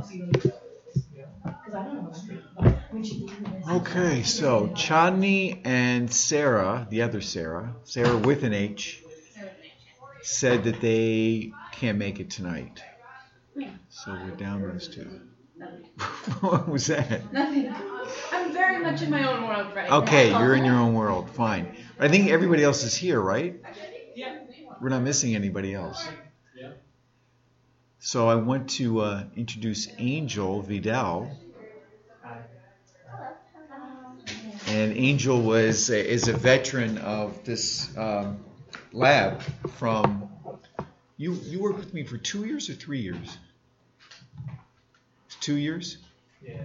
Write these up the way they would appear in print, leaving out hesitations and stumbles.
Okay, so Chandni and Sarah, the other Sarah with an H, said that they can't make it tonight. So we're down those two. What was that? Nothing. I'm very much in my own world right now. Okay, you're in your own world. Fine. I think everybody else is here, right? Yeah. We're not missing anybody else. So I want to introduce Angel Vidal. And Angel is a veteran of this lab from. You worked with me for 2 years or 3 years? 2 years? Yeah.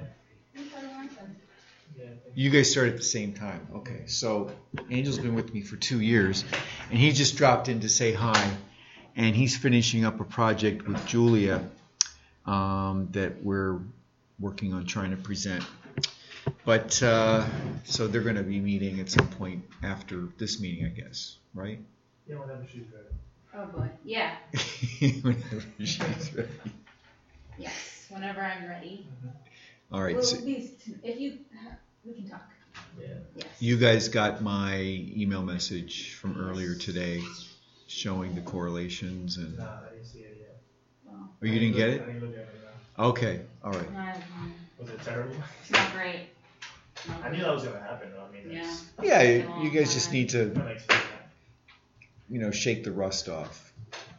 You guys started at the same time. Okay, so Angel's been with me for 2 years, and he just dropped in to say hi, and he's finishing up a project with Julia that we're working on trying to present. But so they're going to be meeting at some point after this meeting, I guess, right? Yeah, whenever she's ready. Oh boy. Yeah. Whenever she's ready. Yes. Whenever I'm ready. All right. Well, So we can talk. Yeah. Yes. you guys got my email message from earlier today showing the correlations and. Nah, I didn't see it yet. Well, Oh, you didn't get I it? didn't look at it now. Okay. All right. Was it terrible? It's not great. I knew that was gonna happen though. I mean, Yeah. it's Yeah, you guys just need to, unexpected. shake the rust off.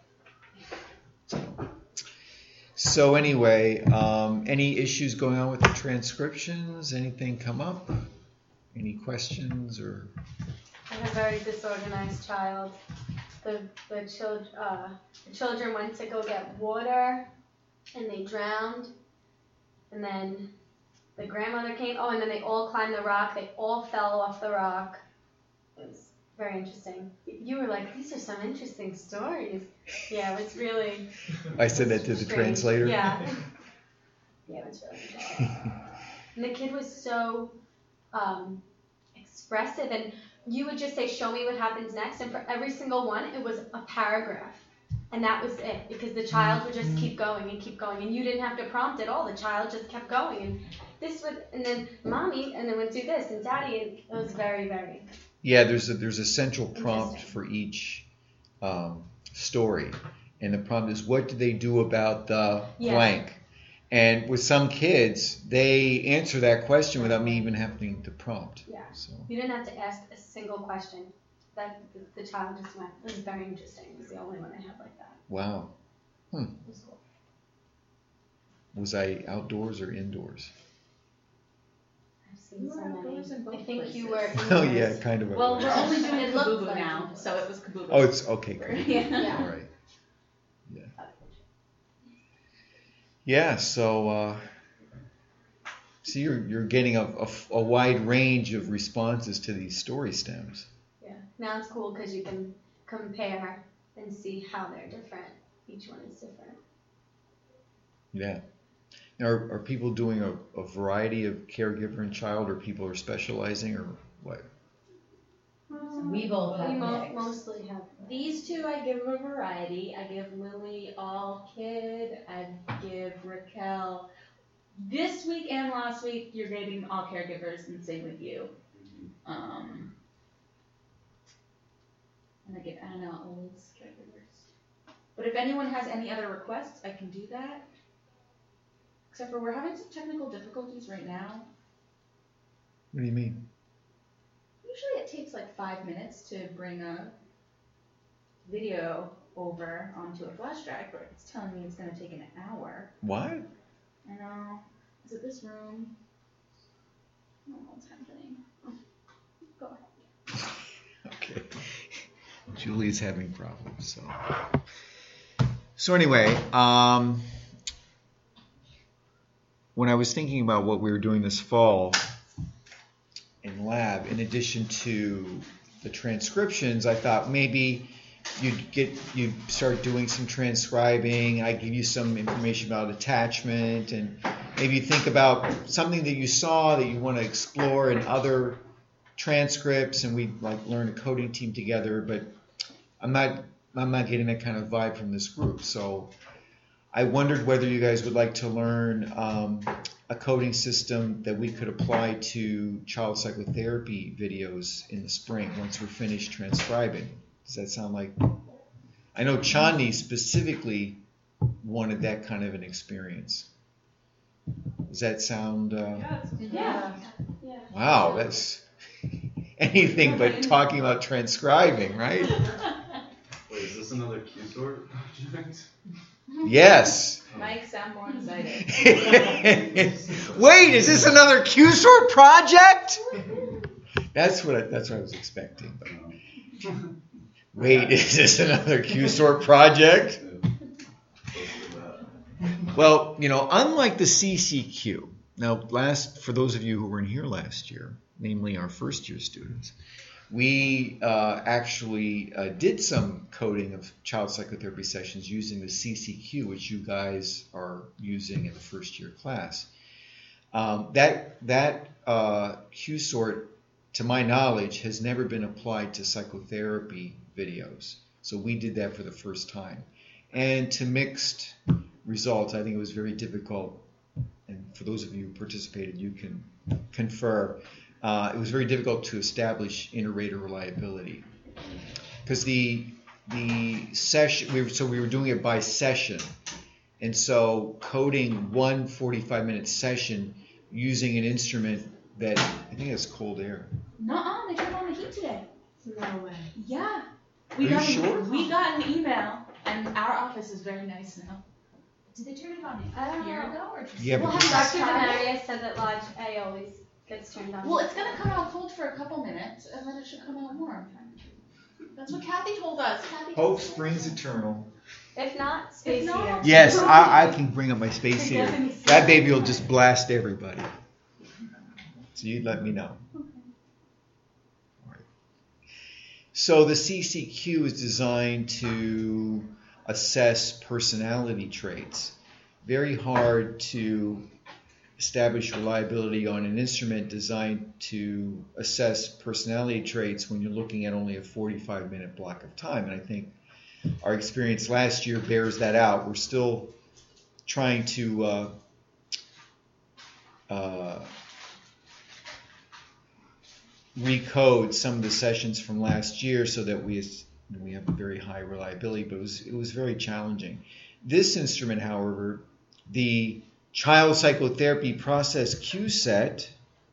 So anyway, any issues going on with the transcriptions? Anything come up? Any questions or? I'm a very disorganized child. The children went to go get water, and they drowned. And then the grandmother came. Oh, and then they all climbed the rock. They all fell off the rock. It was very interesting. You were like, these are some interesting stories. Yeah, it was really. I said that to the strange. translator. Yeah. Yeah, it was really interesting. And the kid was so expressive, and you would just say, show me what happens next, and for every single one, it was a paragraph. And that was it, because the child would just keep going, and you didn't have to prompt at all. The child just kept going, and this would, and then mommy, and then would do this, and daddy, and it was very, very. Yeah, there's a central prompt Interesting. for each story, and the prompt is, what do they do about the blank? And with some kids, they answer that question without me even having to prompt. Yeah. So. You didn't have to ask a single question. That the child just went. It was very interesting. It was the only one I had like that. Wow. It was cool. Was I outdoors or indoors? I've seen You so were outdoors in many. both I think you places. were. Oh indoors. yeah, kind of. Well, we're only doing It it looked Kabubu like now, it. so it was Kabubu. Oh, it's okay. Cool. Yeah. All right. Yeah. Yeah. So, see, you're getting a wide range of responses to these story stems. Yeah. Now it's cool because you can compare and see how they're different. Each one is different. Yeah. Now, are people doing a variety of caregiver and child, or people are specializing, or what? We both have We mixed. mostly have. These two I give a variety. I give Lily all kid. I give Raquel. This week and last week, you're getting all caregivers, and same with you. And I give Anna Old's caregivers. But if anyone has any other requests, I can do that. Except for we're having some technical difficulties right now. What do you mean? Usually it takes like 5 minutes to bring a video over onto a flash drive, but it's telling me it's going to take an hour. What? I know. Is it this room? I don't know what's happening. Go ahead. Okay. Julie's having problems. So anyway, when I was thinking about what we were doing this fall in lab, in addition to the transcriptions, I thought maybe you'd start doing some transcribing. I give you some information about attachment, and maybe you think about something that you saw that you want to explore in other transcripts, and we like learn a coding team together. But I'm not getting that kind of vibe from this group. So I wondered whether you guys would like to learn a coding system that we could apply to child psychotherapy videos in the spring once we're finished transcribing. Does that sound like? I know Chandni specifically wanted that kind of an experience. Does that sound? Yeah. Wow, that's anything but talking about transcribing, right? Wait, is this another Q-sort project? Yes. Mike, sound more excited. Wait, is this another Q-sort project? That's what I was expecting. Wait, is this another Q-sort project? Well, unlike the CCQ, now for those of you who were in here last year, namely our first year students, we actually did some coding of child psychotherapy sessions using the CCQ, which you guys are using in the first year class. That Q-sort, to my knowledge, has never been applied to psychotherapy videos. So we did that for the first time. And to mixed results, I think it was very difficult. And for those of you who participated, you can confer. It was very difficult to establish inter-rater reliability because the session. We were doing it by session, and so coding one 45-minute session using an instrument that I think has cold air. Nuh-uh, they turned on the heat today. No way. Yeah. Are you sure? We got an email, and our office is very nice now. Did they turn it on I a don't year know. ago or just? Yeah, Well, because have you Dr. tried it? Demaria said that Lodge A always gets turned on. Well, it's gonna come out cold for a couple minutes, and then it should come out warm. That's what Kathy told us. hope springs eternal. If not, space not- heater. Yes, I can bring up my space heater. That baby will just blast everybody. So you let me know. All right. So the CCQ is designed to assess personality traits. Very hard to establish reliability on an instrument designed to assess personality traits when you're looking at only a 45-minute block of time. And I think our experience last year bears that out. We're still trying to recode some of the sessions from last year so that we have a very high reliability, but it was very challenging. This instrument, however, the Child Psychotherapy Process Q set,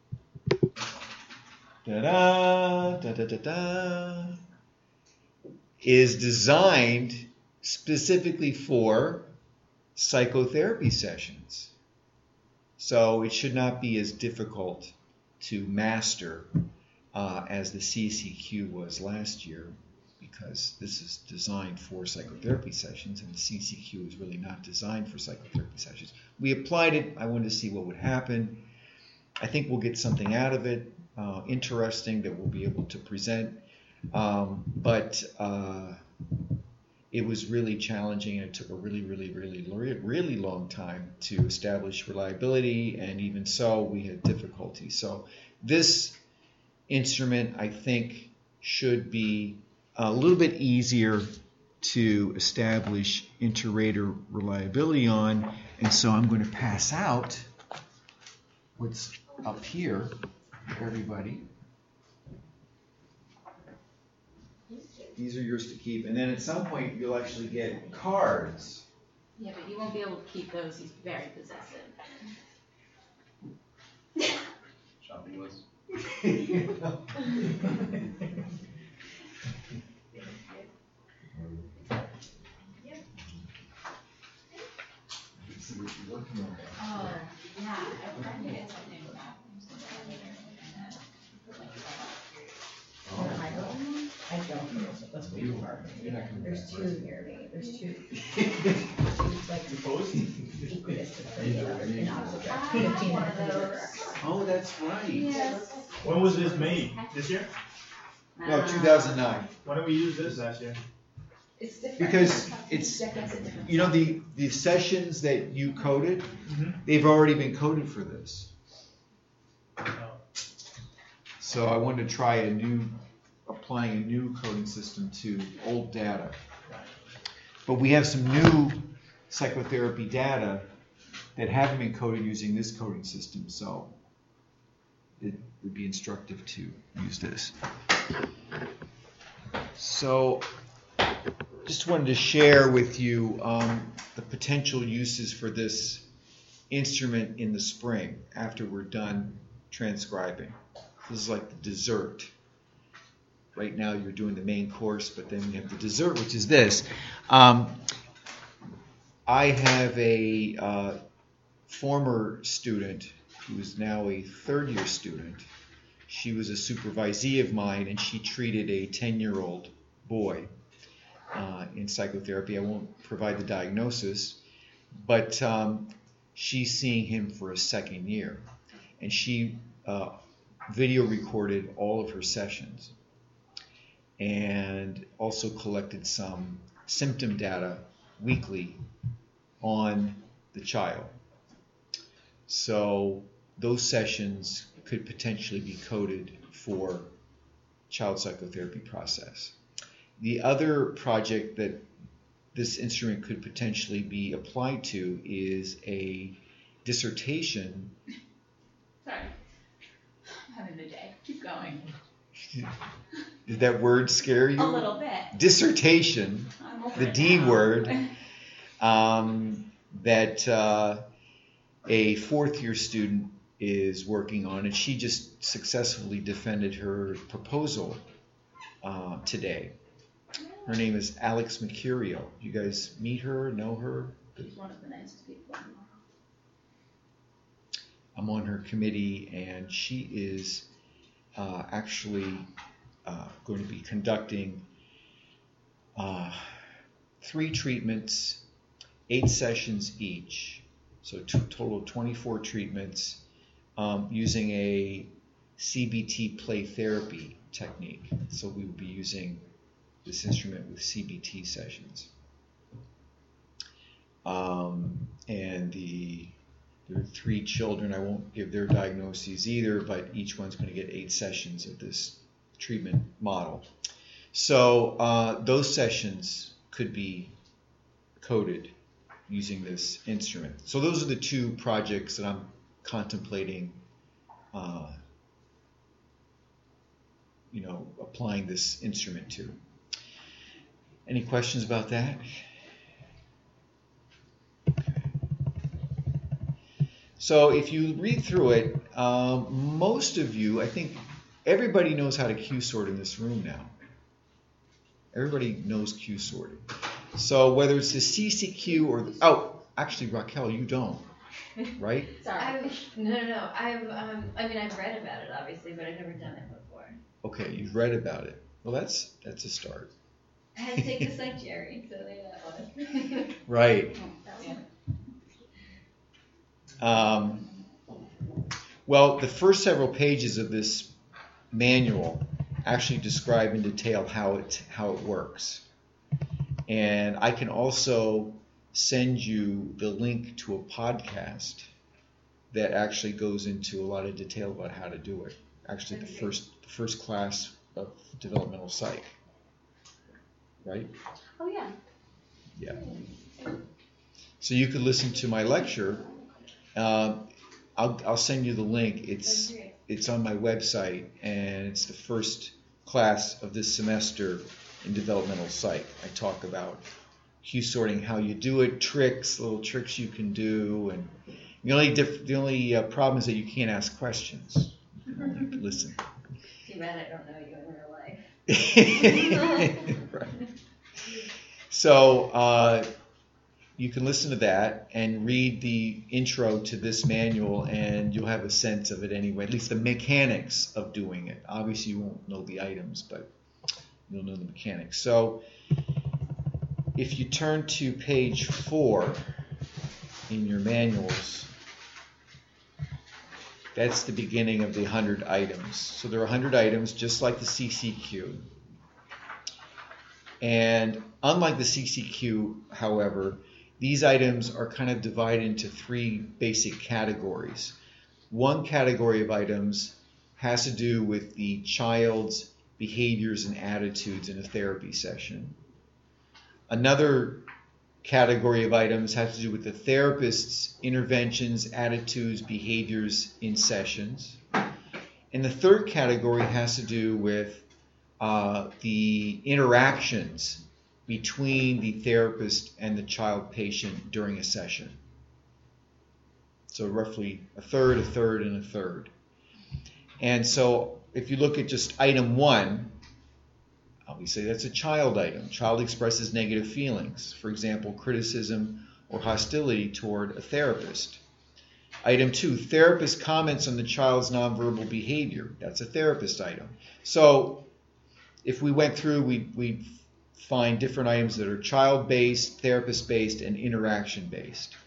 is designed specifically for psychotherapy sessions. So it should not be as difficult to master as the CCQ was last year, because this is designed for psychotherapy sessions, and the CCQ is really not designed for psychotherapy sessions. We applied it. I wanted to see what would happen. I think we'll get something out of it, interesting, that we'll be able to present. But it was really challenging, and it took a really long time to establish reliability, and even so, we had difficulty. So this instrument, I think, should be a little bit easier to establish inter-rater reliability on, and so I'm going to pass out what's up here for everybody. These are yours to keep, and then at some point you'll actually get cards. Yeah, but you won't be able to keep those. He's very possessive. Shopping list. See what you're looking at. Oh, yeah, I'm trying to get something now. I don't know, so that's what you are. There's two here, maybe, there's two. It's like Supposed? equidistant, in opposite I direction, have 15 one of minutes. those. Oh, that's right. Yes. When was this made? This year? No, 2009. Why don't we use this last year? It's different. Because it's, Deck has a different. you know, the sessions that you coded, Mm-hmm. they've already been coded for this. Oh. So I wanted to try applying a new coding system to old data. But we have some new psychotherapy data that haven't been coded using this coding system, so it would be instructive to use this. So just wanted to share with you the potential uses for this instrument in the spring after we're done transcribing. This is like the dessert. Right now you're doing the main course, but then we have the dessert, which is this. I have a former student who is now a third-year student. She was a supervisee of mine, and she treated a 10-year-old boy in psychotherapy. I won't provide the diagnosis, but she's seeing him for a second year. And she video recorded all of her sessions and also collected some symptom data weekly on the child. So those sessions could potentially be coded for child psychotherapy process. The other project that this instrument could potentially be applied to is a dissertation. Sorry. I'm having a day. Keep going. Did that word scare you? A little bit. Dissertation, I'm over the it D now. word, that a fourth-year student is working on, and she just successfully defended her proposal today. Her name is Alex Mercurio. You guys meet her, know her? She's one of the nicest people I know. I'm on her committee, and she is actually going to be conducting 3 treatments, 8 sessions each, so total of 24 treatments using a CBT play therapy technique. So we will be using this instrument with CBT sessions. And there are 3 children. I won't give their diagnoses either, but each one's going to get 8 sessions of this treatment model. So those sessions could be coded using this instrument. So those are the 2 projects that I'm contemplating, applying this instrument to. Any questions about that? So if you read through it, most of you, I think everybody knows how to Q sort in this room now. Everybody knows Q sorting. So whether it's the CCQ or actually Raquel, you don't, right? Sorry. No. I've read about it obviously, but I've never done it before. Okay, you've read about it. Well, that's a start. I had to take the psych Jerry, so there that was. Right. Yeah. Well, the first several pages of this manual actually describe in detail how it works. And I can also send you the link to a podcast that actually goes into a lot of detail about how to do it. Actually, the first class of developmental psych, right? Oh yeah. Yeah. So you could listen to my lecture. I'll send you the link. It's on my website, and it's the first class of this semester in developmental psych. I talk about Q sorting, how you do it, little tricks you can do, and the only problem is that you can't ask questions. You can only listen. Too bad I don't know you in real life. Right. So you can listen to that and read the intro to this manual, and you'll have a sense of it anyway, at least the mechanics of doing it. Obviously, you won't know the items, but you'll know the mechanics. So if you turn to page 4 in your manuals, that's the beginning of the 100 items. So there are 100 items, just like the CCQ. And unlike the CCQ, however, these items are kind of divided into 3 basic categories. One category of items has to do with the child's behaviors and attitudes in a therapy session. Another category of items has to do with the therapist's interventions, attitudes, behaviors in sessions. And the third category has to do with the interactions between the therapist and the child patient during a session. So roughly a third, and a third. And so if you look at just item 1, we say that's a child item. Child expresses negative feelings, for example, criticism or hostility toward a therapist. Item 2, therapist comments on the child's nonverbal behavior. That's a therapist item. So if we went through, we'd find different items that are child-based, therapist-based, and interaction-based.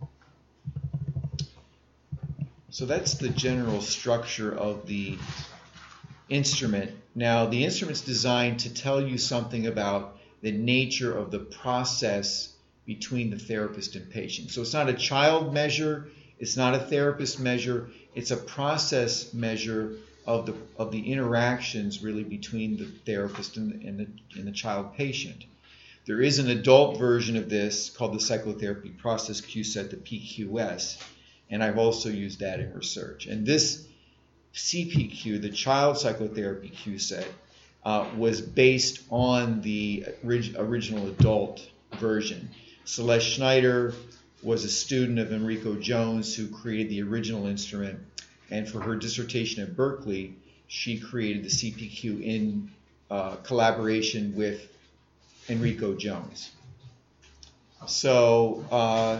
So that's the general structure of the instrument. Now, the instrument's designed to tell you something about the nature of the process between the therapist and patient. So it's not a child measure, it's not a therapist measure, it's a process measure of the interactions really between the therapist and the child patient. There is an adult version of this called the Psychotherapy Process Q Set, the PQS, and I've also used that in research. And this CPQ, the Child Psychotherapy Q Set, was based on the original adult version. Celeste Schneider was a student of Enrico Jones, who created the original instrument, and for her dissertation at Berkeley, she created the CPQ in collaboration with Enrico Jones. So,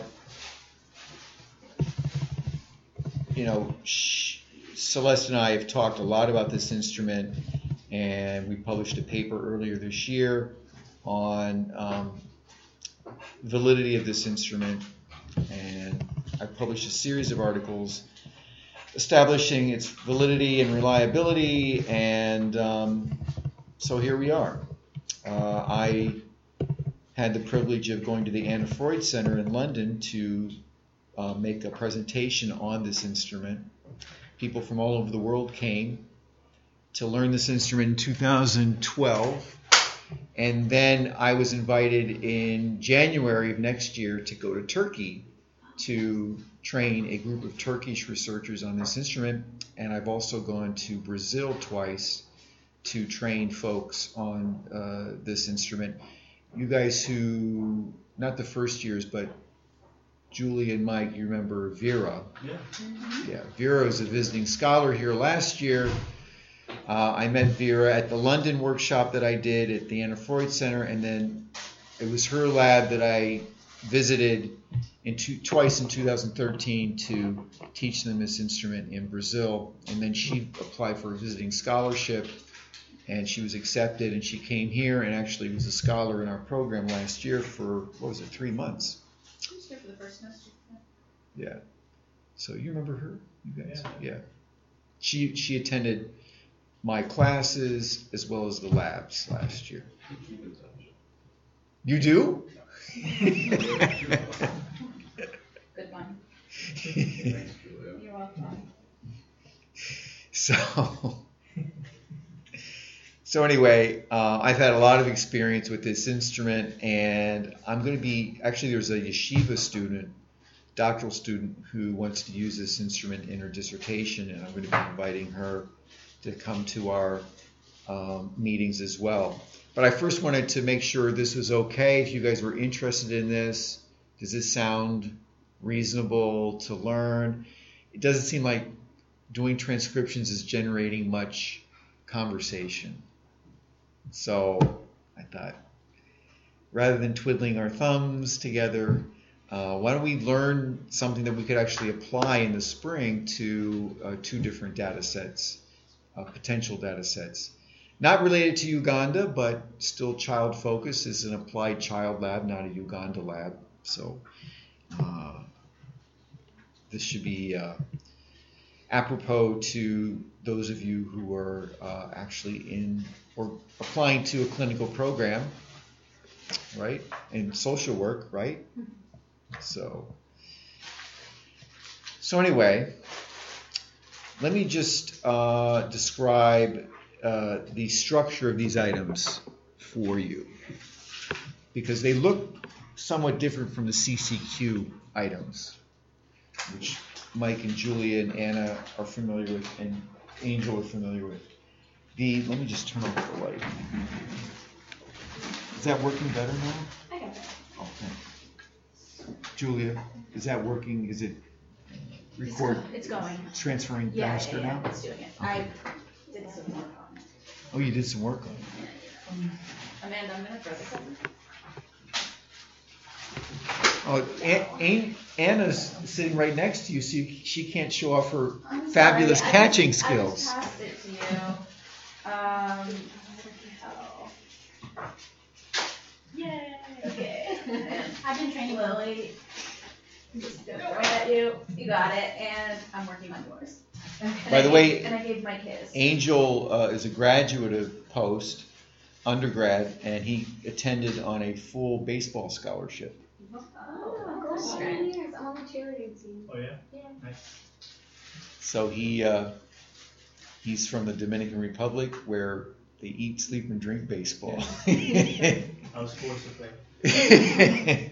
Celeste and I have talked a lot about this instrument, and we published a paper earlier this year on validity of this instrument, and I published a series of articles establishing its validity and reliability, and so here we are. I had the privilege of going to the Anna Freud Center in London to make a presentation on this instrument. People from all over the world came to learn this instrument in 2012, and then I was invited in January of next year to go to Turkey to train a group of Turkish researchers on this instrument, and I've also gone to Brazil twice to train folks on this instrument. You guys who, not the first years, but Julie and Mike, you remember Vera? Yeah. Yeah, Vera was a visiting scholar here last year. I met Vera at the London workshop that I did at the Anna Freud Center, and then it was her lab that I visited twice in 2013 to teach them this instrument in Brazil. And then she applied for a visiting scholarship, and she was accepted, and she came here and actually was a scholar in our program last year for, 3 months? She was here for the first semester. Yeah. So you remember her, you guys? Yeah. She attended my classes as well as the labs last year. You do? Good one. Thanks, Julia. You're welcome. So anyway, I've had a lot of experience with this instrument, and I'm going to be, actually there's a yeshiva student, doctoral student, who wants to use this instrument in her dissertation, and I'm going to be inviting her to come to our meetings as well. But I first wanted to make sure this was okay, if you guys were interested in this. Does this sound reasonable to learn? It doesn't seem like doing transcriptions is generating much conversation. So I thought, rather than twiddling our thumbs together, why don't we learn something that we could actually apply in the spring to 2 different data sets, potential data sets. Not related to Uganda, but still child focused. It's an applied child lab, not a Uganda lab. So this should be apropos to those of you who are actually in or applying to a clinical program, right? In social work, right? So anyway, let me just describe the structure of these items for you, because they look somewhat different from the CCQ items, which Mike and Julia and Anna are familiar with, and Angel are familiar with. Let me just turn off the light. Is that working better now? I got it. Oh, thanks. Julia, is that working? Is it record? It's going. Transferring Yeah, faster now? it's doing it. I did some work on it. Oh, you did some work on it. Amanda, I'm gonna throw this over. Oh, Anna's sitting right next to you, so she can't show off her I'm fabulous sorry, catching I just skills. passed it to you. What the hell? Yay. Okay. I've been training Lily, I'm just gonna throw it at you. You got it, and I'm working on yours. By the way, and I gave Mike his. Angel is a graduate of Post, undergrad, and he attended on a full baseball scholarship. Oh, cool. 7 years. I'm on the cheerleading team. Oh, yeah? Yeah. Nice. So he's from the Dominican Republic, where they eat, sleep, and drink baseball. I was forced to play.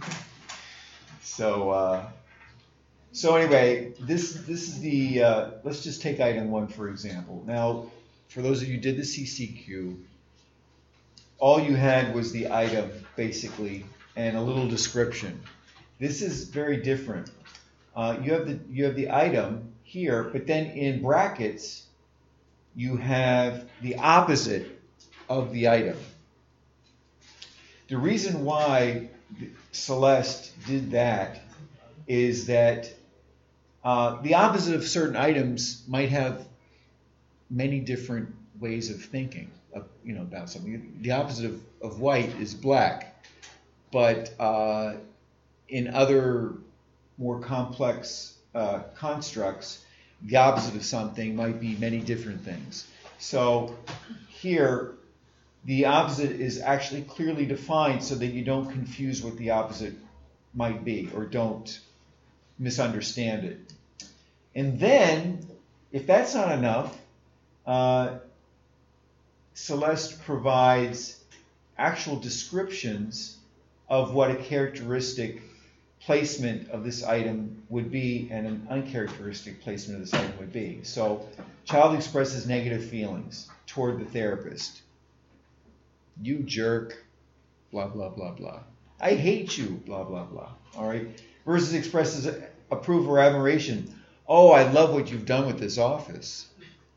So anyway, this is the let's just take item 1 for example. Now, for those of you who did the CCQ, all you had was the item basically and a little description. This is very different. You have the item here, but then in brackets you have the opposite of the item. The reason why Celeste did that is that the opposite of certain items might have many different ways of thinking, about something. The opposite of white is black, but in other more complex constructs, the opposite of something might be many different things. So here, the opposite is actually clearly defined so that you don't confuse what the opposite might be or don't misunderstand it. And then, if that's not enough, Celeste provides actual descriptions of what a characteristic placement of this item would be and an uncharacteristic placement of this item would be. So, child expresses negative feelings toward the therapist. You jerk, blah, blah, blah, blah. I hate you, blah, blah, blah. All right? Versus expresses approval or admiration. Oh, I love what you've done with this office.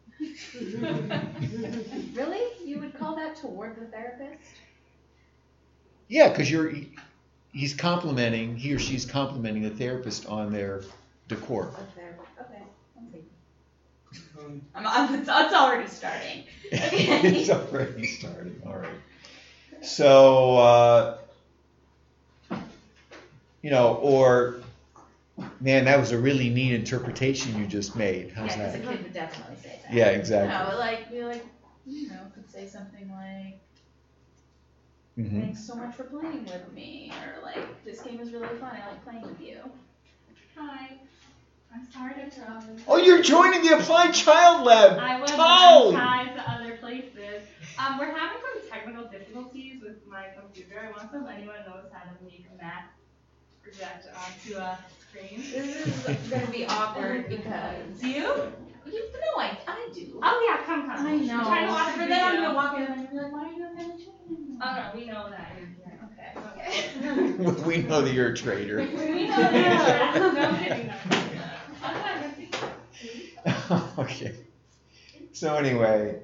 Really? You would call that toward the therapist? Yeah, because he or she's complimenting the therapist on their decor. Okay. It's already starting. It's already starting. All right. So, or, man, that was a really neat interpretation you just made. How's Yeah, because that? a kid would definitely say that. Yeah, exactly. Could say something like, Mhm. thanks so much for playing with me, or like, this game is really fun, I like playing with you. Hi. I'm sorry to trouble. Oh, you're joining the Applied Child Lab. I was Totally. tied to other places. We're having some technical difficulties with my computer. I want to know if anyone knows how to make a map project onto a screen. This is gonna be awkward because. Do you? No, I do. Oh yeah, come. I know. I'm trying to watch a But then I'm video. gonna walk in and be like, why are you gonna change? Oh no, we know that. Okay. We know that you're a traitor. We know that. No kidding. Okay. So anyway,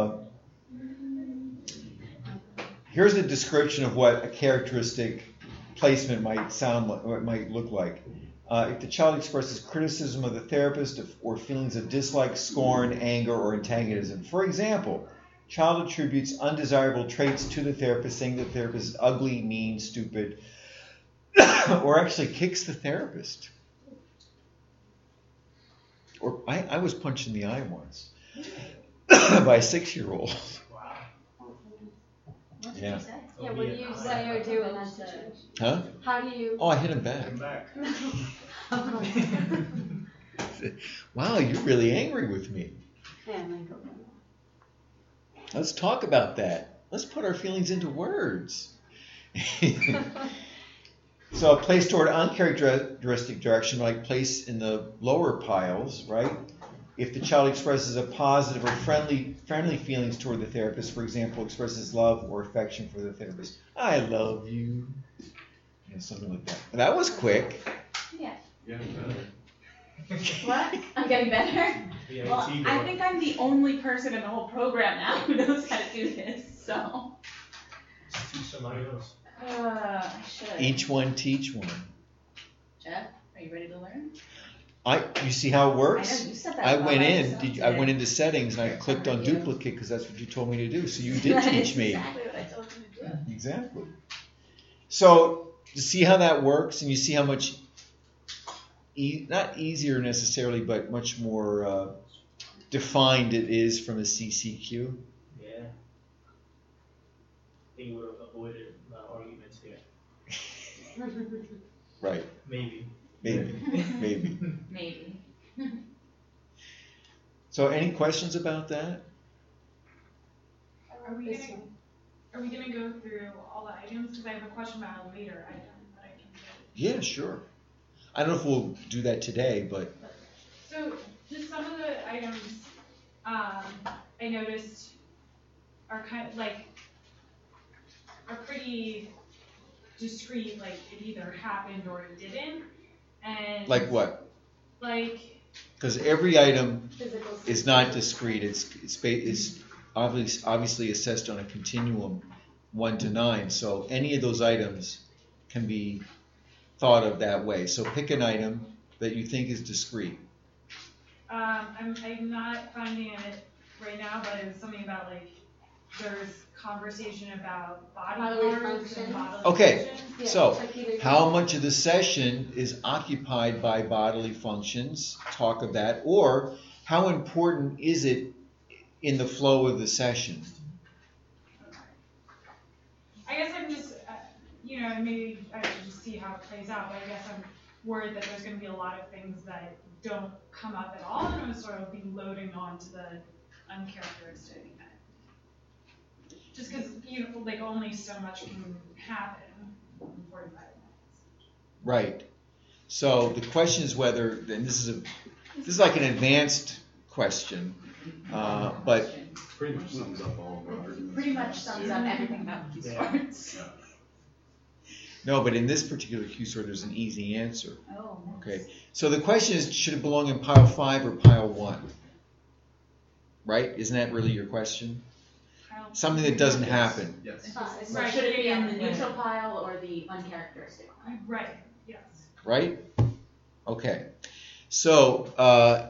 here's a description of what a characteristic placement might sound like, or it might look like. If the child expresses criticism of the therapist or feelings of dislike, scorn, anger, or antagonism. For example, child attributes undesirable traits to the therapist, saying the therapist is ugly, mean, stupid, or actually kicks the therapist. Or I was punched in the eye once by a 6-year-old. Wow. What did Yeah. you say? Yeah, what do you say or do in that situation? Huh? How do you? Oh, I hit him back. Come back. Wow, you're really angry with me. Yeah, I'm like, okay. Let's talk about that. Let's put our feelings into words. So place toward uncharacteristic direction, like place in the lower piles, right? If the child expresses a positive or friendly feelings toward the therapist, for example, expresses love or affection for the therapist. I love you. Something like that. That was quick. Yeah. Yeah, better. What? I'm getting better? The Well, IT I board. think I'm the only person in the whole program now who knows how to do this, so. Just teach somebody else. I should. Each one teach one. Jeff, are you ready to learn? You see how it I works? know, you said that. I all went by in. yourself I went today. into settings and I clicked on You. duplicate because that's what you told me to do. So you did That is teach me. exactly what I told you to do. Exactly. So you see how that works, and you see how much not easier necessarily, but much more defined it is from a CCQ. Yeah. I think you would have avoided arguments here. Right. Maybe. Maybe. Maybe. So any questions about that? Are we gonna go through all the items? Because I have a question about a later item that I can do. Yeah, sure. I don't know if we'll do that today, but So just some of the items I noticed are kind of like are pretty discrete. Like it either happened or it didn't. And like what? Like Because every item Physical is not discrete. It's obviously assessed on a continuum, 1 to 9. So any of those items can be thought of that way. So pick an item that you think is discrete. I'm not finding it right now, but it was something about like there's conversation about Bodily parts and functions. bodily Okay. functions. Yeah, So, like either- how much of the session is occupied by bodily functions? Talk of that. Or how important is it in the flow of the session? I guess I'm just, maybe I should just see how it plays out, but I guess I'm worried that there's gonna be a lot of things that don't come up at all, and I'm sort of be loading onto the uncharacteristic. Just because, like only so much can happen in 45 minutes. Right. So the question is whether, and this is like an advanced question, but Pretty much sums up all of our arguments. Pretty much sums up everything about Q sports. no, but in this particular Q sort, there's an easy answer. Oh, nice. Okay. So the question is, should it belong in pile 5 or pile 1? Right? Isn't that really your question? Something that doesn't happen. Yes. So Right, should it be in yeah, the right. neutral pile or the uncharacteristic pile? Right, yes. Right? Okay. So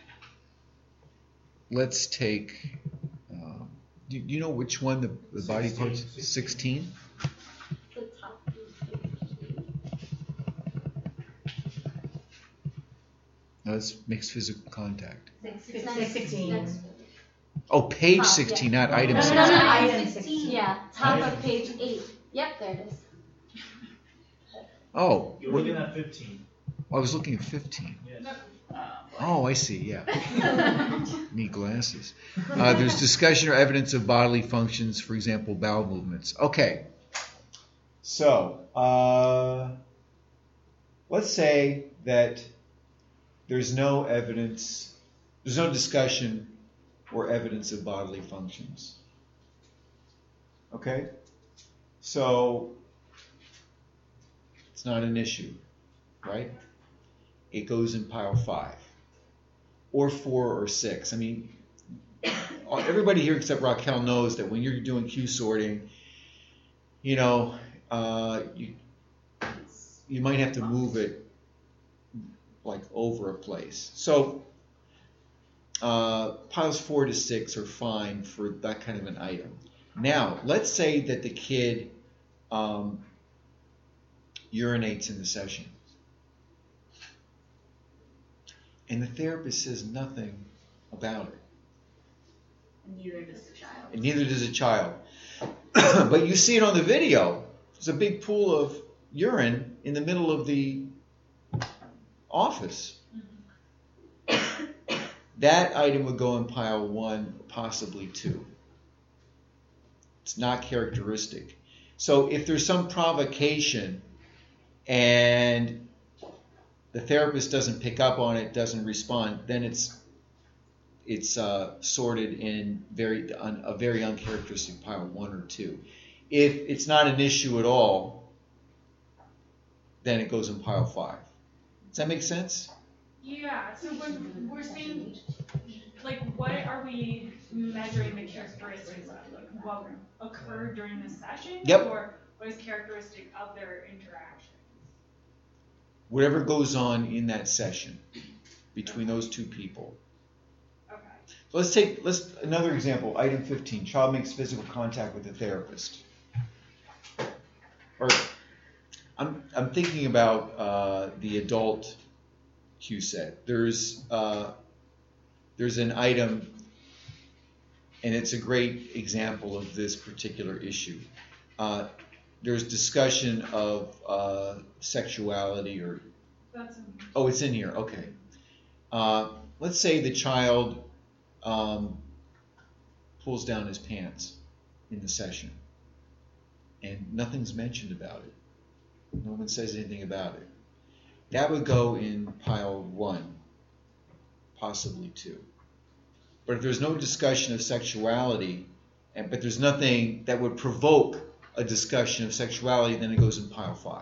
let's take. Do you know which one the body parts? 16. The top of page. No, it's mixed physical contact. It's It's next- 16. next- Oh, page Top, 16, yeah. not item No, 16. no, no, no, Item item 16. Yeah, top Item of page 8. Yep, there it is. Oh, You're looking at 15. I was looking at 15. Yes. Oh, I see. Yeah. Need glasses. There's discussion or evidence of bodily functions, for example, bowel movements. Okay. So, let's say that there's no evidence, there's no discussion or evidence of bodily functions. Okay? So, it's not an issue, right? It goes in pile 5. Or 4 or 6. I mean, everybody here except Raquel knows that when you're doing Q sorting, you might have to move it like over a place. So piles 4 to 6 are fine for that kind of an item. Now, let's say that the kid urinates in the session. And the therapist says nothing about it. Neither does the child. And neither does a child. But you see it on the video. There's a big pool of urine in the middle of the office. That item would go in pile 1, possibly 2. It's not characteristic. So if there's some provocation and the therapist doesn't pick up on it, doesn't respond, then it's sorted in a very uncharacteristic pile 1 or 2. If it's not an issue at all, then it goes in pile 5. Does that make sense? Yeah, so when we're saying, like, what are we measuring the characteristics of? Like, what occurred during the session? Yep. Or what is characteristic of their interactions? Whatever goes on in that session between those two people. Okay. Let's take another example. Item 15. Child makes physical contact with the therapist. Or I'm thinking about the adult cue set. There's an item, and it's a great example of this particular issue. There's discussion of sexuality or. That's Oh, it's in here. Okay. Let's say the child pulls down his pants in the session, and nothing's mentioned about it. No one says anything about it. That would go in pile 1, possibly 2. But if there's no discussion of sexuality, but there's nothing that would provoke a discussion of sexuality, then it goes in pile 5.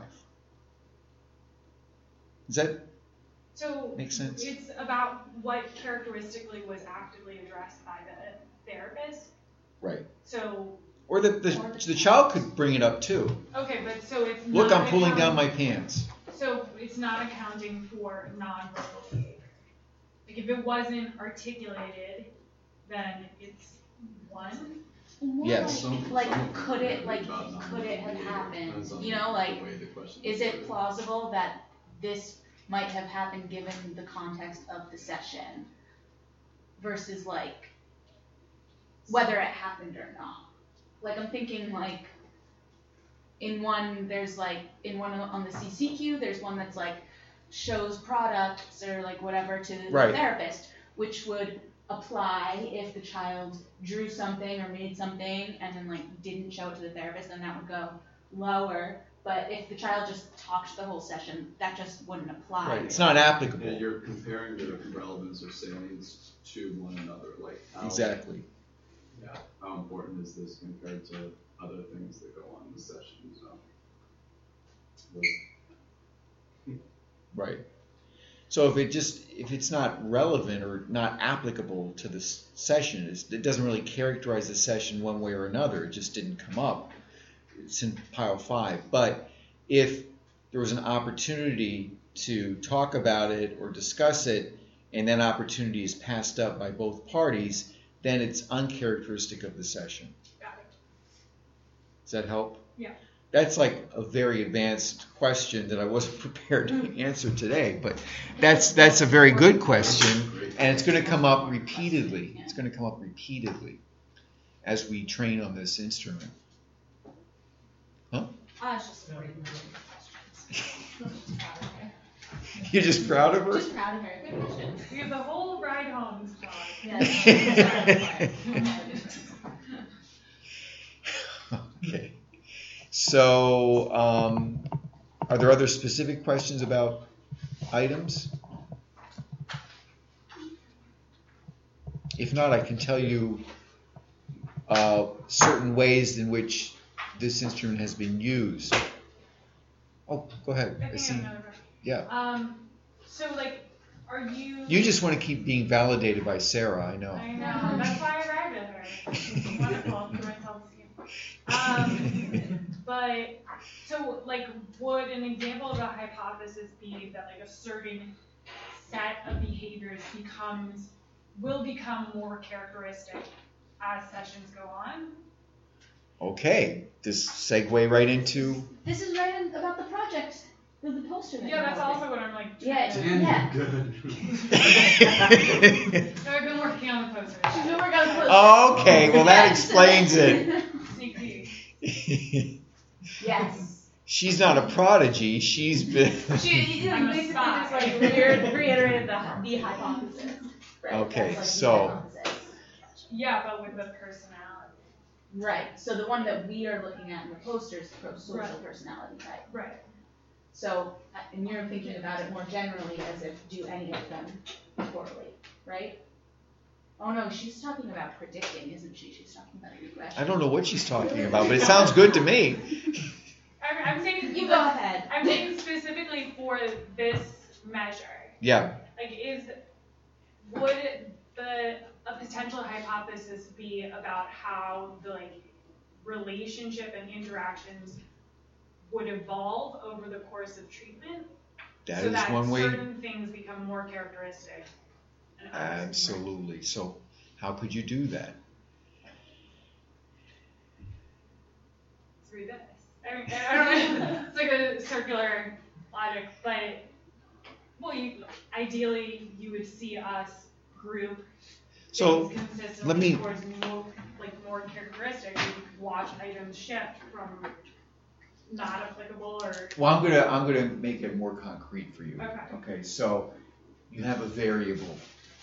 Does that make sense? It's about what characteristically was actively addressed by the therapist. Right. So. Or the child could bring it up too. Okay, but so it's Look, not I'm pulling down my accounting- pants. So it's not accounting for nonverbal behavior. Like if it wasn't articulated, then it's 1. Yes. Could it have happened? You know, like, is it plausible that this might have happened given the context of the session versus like whether it happened or not? Like I'm thinking like in one on the CCQ, there's one that's like shows products or like whatever to the Right. therapist, which would apply if the child drew something or made something and then like didn't show it to the therapist, then that would go lower. But if the child just talks the whole session, that just wouldn't apply. Right. It's not applicable. Yeah, you're comparing the relevance or salience to one another, like how, Exactly. Yeah, how important is this compared to other things that go on in the session? So, Right. So if it's not relevant or not applicable to the session, it doesn't really characterize the session one way or another. It just didn't come up. It's in pile 5. But if there was an opportunity to talk about it or discuss it, and that opportunity is passed up by both parties, then it's uncharacteristic of the session. Got it. Does that help? Yeah. That's like a very advanced question that I wasn't prepared to answer today, but that's a very good question, and it's going to come up repeatedly. It's going to come up repeatedly as we train on this instrument. Huh? I was just worried about questions. You're just proud of her? Just proud of her. Good questions. Because the whole ride home is fun. Okay. So, are there other specific questions about items? If not, I can tell you certain ways in which this instrument has been used. Oh, go ahead. I think I have another question. Yeah. So like, are you? You just want to keep being validated by Sarah, I know. I know. That's why I arrived at her. Wonderful for my self-esteem. But so like, would an example of a hypothesis be that like a certain set of behaviors will become more characteristic as sessions go on? Okay. This segue right into. This is right about the project with the poster. Yeah, that's also what I'm like. Yeah. Dan, Yeah. good. So I've been working on the poster. She's been working on the poster. Okay, well that explains it. Sneak peek. Yes. She's not a prodigy. She's been. She I'm a basically spy. just like reiterated the hypothesis. Right? Okay, That's, like, the so- hypothesis. Yeah, but with the personality. Right. So the one that we are looking at in the poster is the pro-social Right. personality type. Right. So, and you're thinking about it more generally as if do any of them correlate, right? Oh no, she's talking about predicting, isn't she? She's talking about a regression. I don't know what she's talking about, but it sounds good to me. I'm saying, You go ahead. I'm saying specifically for this measure. Yeah. Like, would a potential hypothesis be about how the like relationship and interactions would evolve over the course of treatment? That so is that one way. certain things become more characteristic. And others Absolutely. So how could you do that? through this. I mean, I don't know. It's like a circular logic, but ideally you would see us group So things consistently let me- towards more characteristic. You could watch items shift from not applicable or. Well, I'm gonna make it more concrete for you. Okay. Okay. So you have a variable.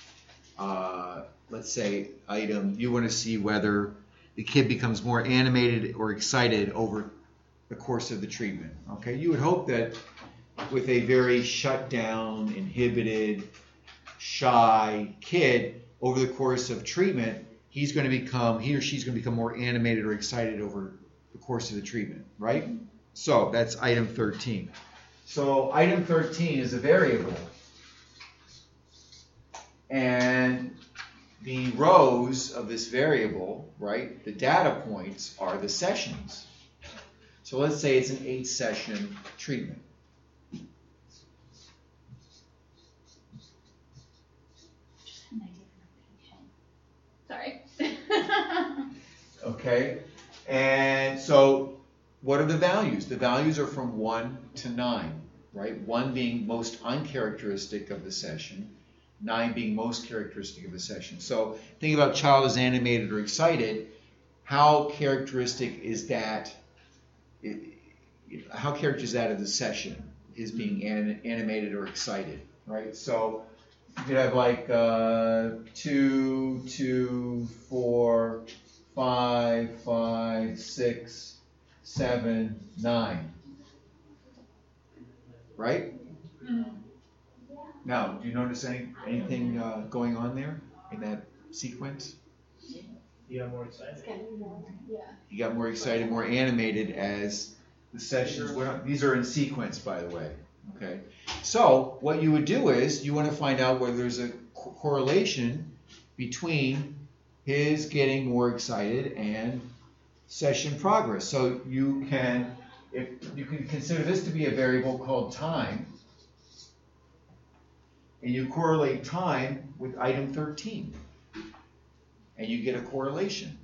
Let's say item. You want to see whether the kid becomes more animated or excited over the course of the treatment. Okay. You would hope that with a very shut down, inhibited, shy kid, over the course of treatment, he or she's going to become more animated or excited over the course of the treatment, right? So that's item 13. So item 13 is a variable. And the rows of this variable, right, the data points are the sessions. So let's say it's an 8-session treatment. Sorry. Okay, and so what are the values? The values are from 1 to 9, right? 1 being most uncharacteristic of the session, 9 being most characteristic of the session. So think about child is animated or excited. How characteristic is that? How characteristic is that of the session? Is being animated or excited, right? So you could have like 2, 2, 4, 5, 5, 6, 7, 9. Right? Mm-hmm. Now, do you notice anything going on there in that sequence? You got more excited. You got more excited, more animated as the sessions went on. These are in sequence, by the way. Okay. So what you would do is you want to find out whether there's a correlation between his getting more excited and session progress. So you can consider this to be a variable called time, and you correlate time with item 13, and you get a correlation,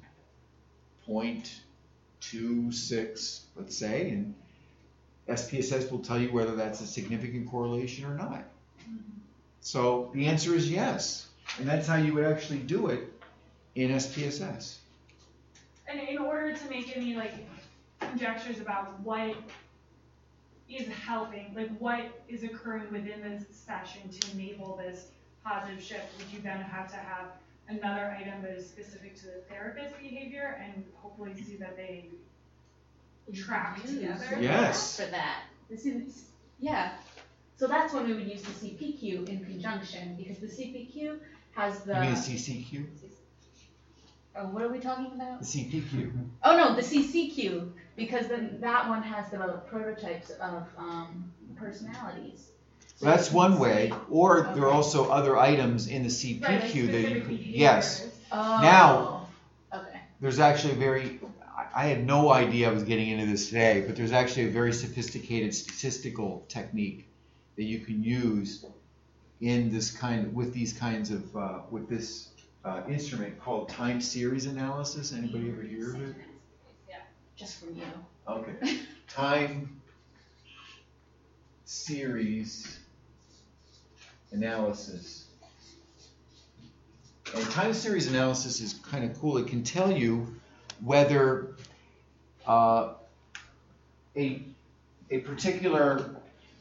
0.26, let's say, and SPSS will tell you whether that's a significant correlation or not. So the answer is yes, and that's how you would actually do it in SPSS. And in order to make any conjectures about what is helping, what is occurring within this session to enable this positive shift, would you then have to have another item that is specific to the therapist's behavior and hopefully see that they track together? Yes. For that. Yeah. So that's when we would use the CPQ in conjunction, because the CPQ has the. You mean the CCQ? Oh, what are we talking about? The CPQ. Oh no, the CCQ, because then that one has the prototypes of personalities. So Well, that's you one can way, see- or there are Okay. also other items in the CPQ Right, that you specific could. behaviors. Yes. Oh. Now- Okay. There's actually I had no idea I was getting into this today, but there's actually a very sophisticated statistical technique that you can use in this with these kinds of, with this instrument called time series analysis. Anybody ever hear of it? Yeah, just from you. Okay. Time series analysis. And time series analysis is kind of cool. It can tell you whether a particular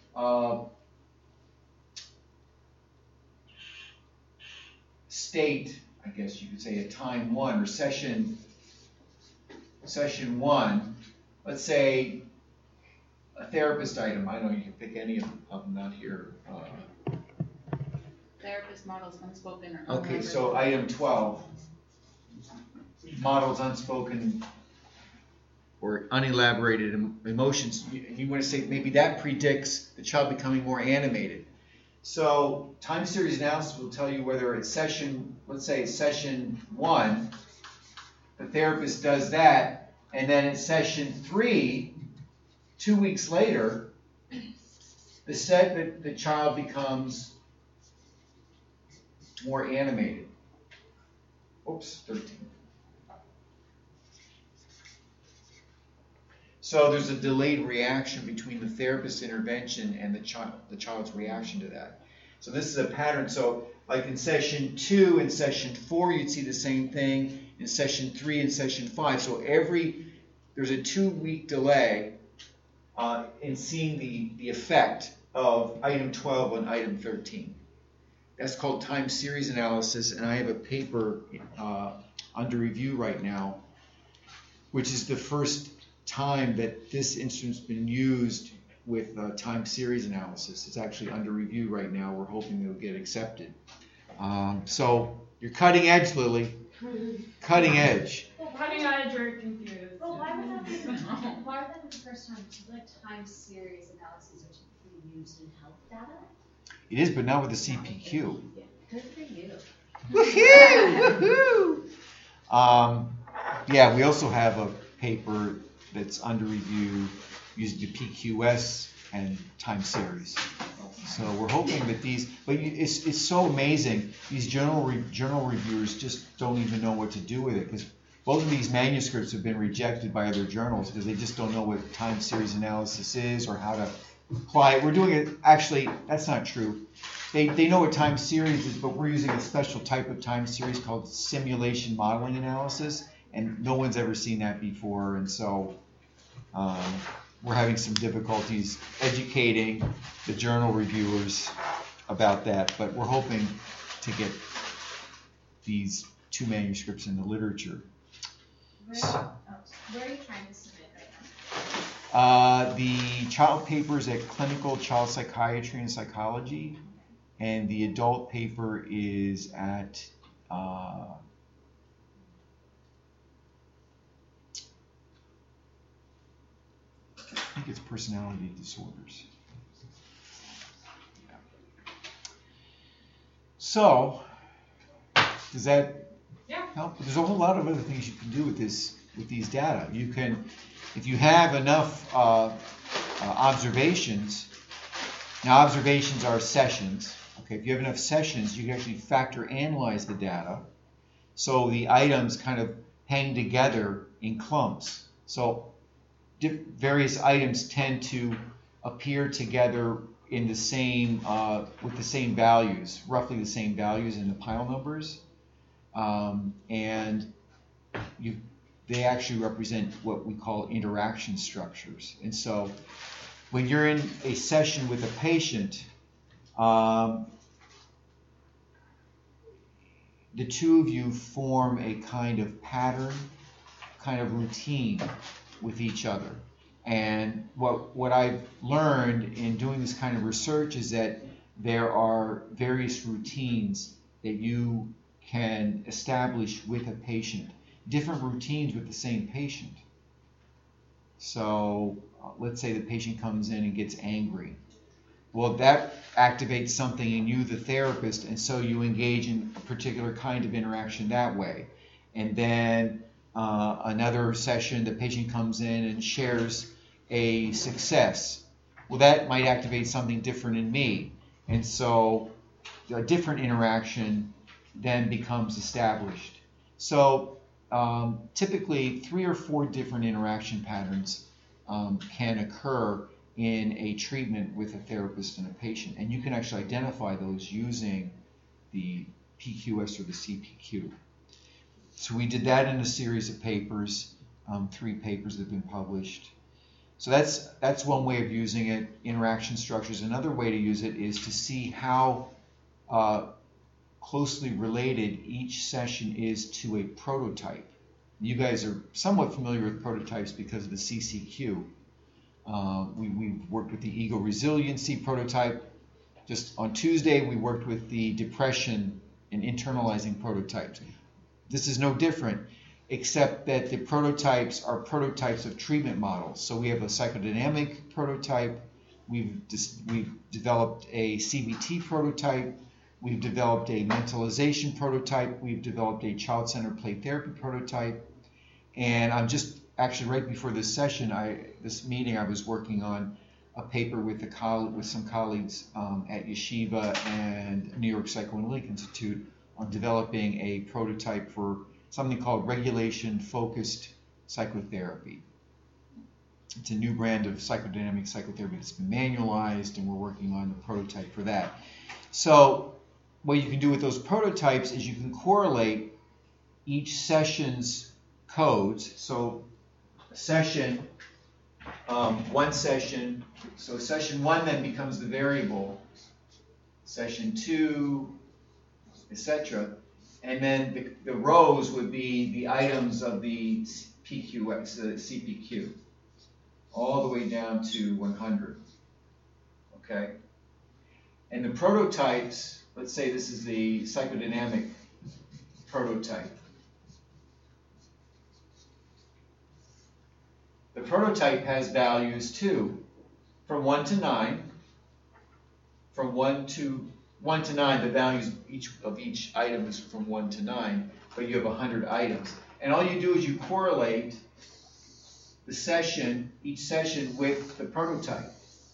state, I guess you could say at time 1 or session 1, let's say a therapist item. I don't know, you can pick any of them, not here. Therapist models unspoken or Okay, so item 12, models unspoken or unelaborated emotions. You want to say maybe that predicts the child becoming more animated. So time series analysis will tell you whether it's session, let's say session 1, the therapist does that, and then in session 3, 2 weeks later, the child becomes more animated. Oops, 13. So there's a delayed reaction between the therapist's intervention and the child's reaction to that. So this is a pattern. So like in session 2 and session 4, you'd see the same thing. In session 3 and session 5. So there's a 2-week delay in seeing the effect of item 12 on item 13. That's called time series analysis, and I have a paper under review right now, which is the first time that this instrument's been used with time series analysis. It's actually under review right now. We're hoping it'll get accepted. So you're cutting edge, Lily. Cutting edge. Cutting edge or confused. Well, why would that be the first time? Because like time series analyses are typically used in health data. It is, but not with the CPQ. Good for you. Woohoo! Woohoo! Yeah, we also have a paper that's under review using the PQS and time series. So we're hoping that it's so amazing. These journal reviewers just don't even know what to do with it, because both of these manuscripts have been rejected by other journals because they just don't know what time series analysis is or how to apply it. We're doing it, actually, that's not true. They know what time series is, but we're using a special type of time series called simulation modeling analysis, and no one's ever seen that before, and so we're having some difficulties educating the journal reviewers about that, but we're hoping to get these 2 manuscripts in the literature. Where are you trying to submit right now? The child paper is at Clinical Child Psychiatry and Psychology, and the adult paper is at I think it's personality disorders. Yeah. So, does that help? There's a whole lot of other things you can do with these data. You can, if you have enough observations. Now, observations are sessions. Okay, if you have enough sessions, you can actually factor analyze the data, so the items kind of hang together in clumps. So various items tend to appear together in the same with the same values, roughly the same values in the pile numbers, and they actually represent what we call interaction structures. And so when you're in a session with a patient, the two of you form a kind of pattern, kind of routine with each other. And what I've learned in doing this kind of research is that there are various routines that you can establish with a patient, different routines with the same patient. So let's say the patient comes in and gets angry. Well, that activates something in you, the therapist, and so you engage in a particular kind of interaction that way. And then another session, the patient comes in and shares a success. Well, that might activate something different in me. And so a different interaction then becomes established. So typically 3 or 4 different interaction patterns can occur in a treatment with a therapist and a patient. And you can actually identify those using the PQS or the CPQ. So we did that in a series of papers, 3 papers that have been published. So that's one way of using it, interaction structures. Another way to use it is to see how closely related each session is to a prototype. You guys are somewhat familiar with prototypes because of the CCQ. We've worked with the ego resiliency prototype. Just on Tuesday, we worked with the depression and internalizing prototypes. This is no different, except that the prototypes are prototypes of treatment models. So we have a psychodynamic prototype, we've developed a CBT prototype, we've developed a mentalization prototype, we've developed a child-centered play therapy prototype, and I'm just actually right before this session, this meeting, I was working on a paper with some colleagues at Yeshiva and New York Psychoanalytic Institute on developing a prototype for something called regulation-focused psychotherapy. It's a new brand of psychodynamic psychotherapy that's been manualized, and we're working on the prototype for that. So what you can do with those prototypes is you can correlate each session's codes. So session, one session, so session 1 then becomes the variable, session 2, etc. And then the rows would be the items of the PQX, the CPQ, all the way down to 100. Okay? And the prototypes, let's say this is the psychodynamic prototype. The prototype has values too, from 1 to 9. From 1 to 9, the values of each item is from 1 to 9, but you have 100 items. And all you do is you correlate the session, each session, with the prototype.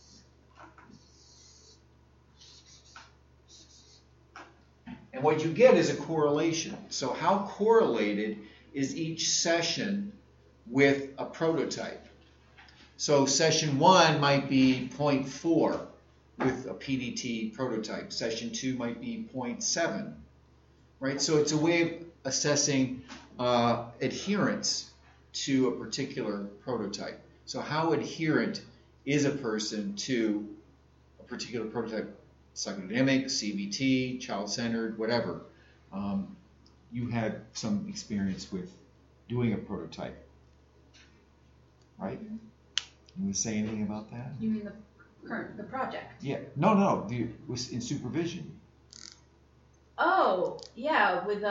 And what you get is a correlation. So how correlated is each session with a prototype? So session 1 might be 0.4 with a PDT prototype. Session 2 might be 0.7, right? So it's a way of assessing adherence to a particular prototype. So how adherent is a person to a particular prototype? Psychodynamic, CBT, child-centered, whatever. You had some experience with doing a prototype, right? You want to say anything about that? You mean the project? Yeah. No. It was in supervision. Oh, yeah, with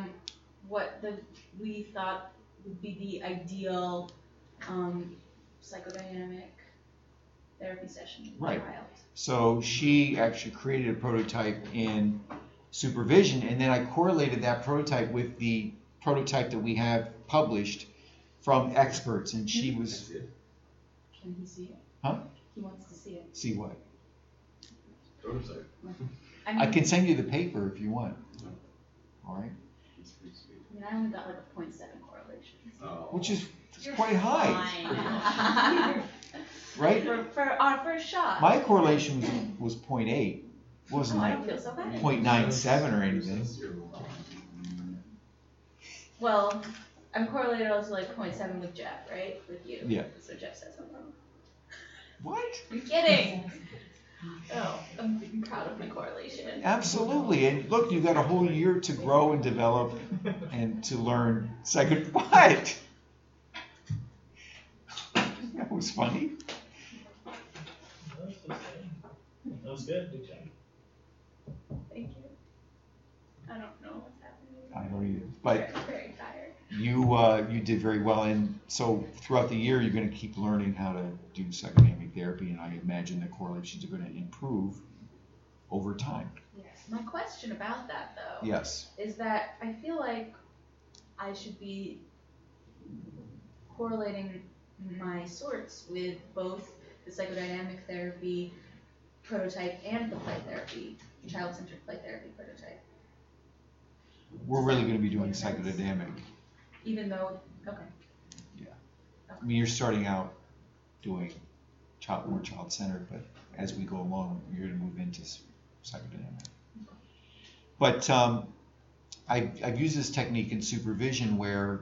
we thought would be the ideal psychodynamic therapy session with Right. the child. So she actually created a prototype in supervision, and then I correlated that prototype with the prototype that we have published from experts, and she was... Can he see it? Huh? He wants to see it. See what? Prototype. I can send you the paper if you want. All right? I only got like a 0.7 correlation. Oh. Which is quite high, right? For our first shot. My correlation was 0.8. Wasn't I like don't feel so bad. 0.97 or anything. Well, I'm correlated also like 0.7 with Jeff, right? With you. Yeah. So Jeff says I'm wrong. What? I'm kidding. Oh, I'm proud of my correlation. Absolutely. And look, you've got a whole year to grow and develop and to learn second. What? That was funny. That was good. Good job. Thank you. I don't know what's happening. I know you, but I'm very tired. you did very well. And so throughout the year, you're going to keep learning how to do psychodynamic therapy, and I imagine the correlations are going to improve over time. Yes. My question about that, though, Yes. is that I feel like I should be correlating my sorts with both the psychodynamic therapy prototype and the play therapy, child-centered play therapy prototype. We're really going to be doing psychodynamic. Even though, okay. I mean, you're starting out doing more child-centered, but as we go along, you're going to move into psychodynamic. But I've used this technique in supervision where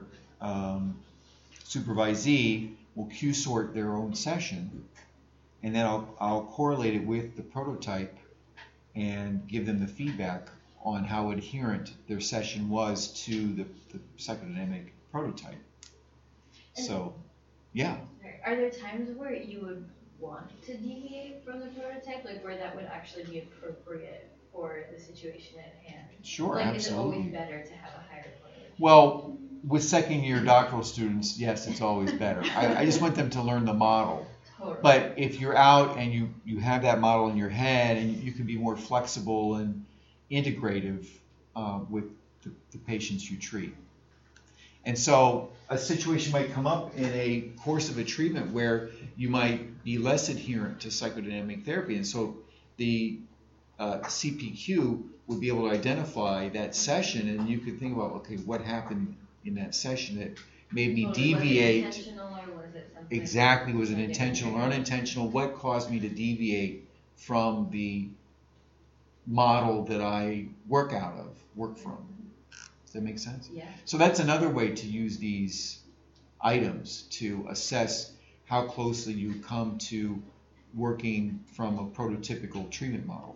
supervisee will Q-sort their own session, and then I'll correlate it with the prototype and give them the feedback on how adherent their session was to the psychodynamic prototype. So, yeah. are there times where you would want to deviate from the prototype, like where that would actually be appropriate for the situation at hand? Sure, Like, absolutely. is it always better to have a higher correlation? Well, with second-year doctoral students, yes, it's always better. I just want them to learn the model. Totally. But if you're out and you have that model in your head, and you can be more flexible and integrative with the patients you treat. And so a situation might come up in a course of a treatment where you might be less adherent to psychodynamic therapy. And so the CPQ would be able to identify that session, and you could think about, okay, what happened in that session that made me deviate. Was it intentional or was it something? Exactly, was it intentional or unintentional? What caused me to deviate from the model that I work from? Does that make sense? Yeah. So that's another way to use these items to assess how closely you come to working from a prototypical treatment model.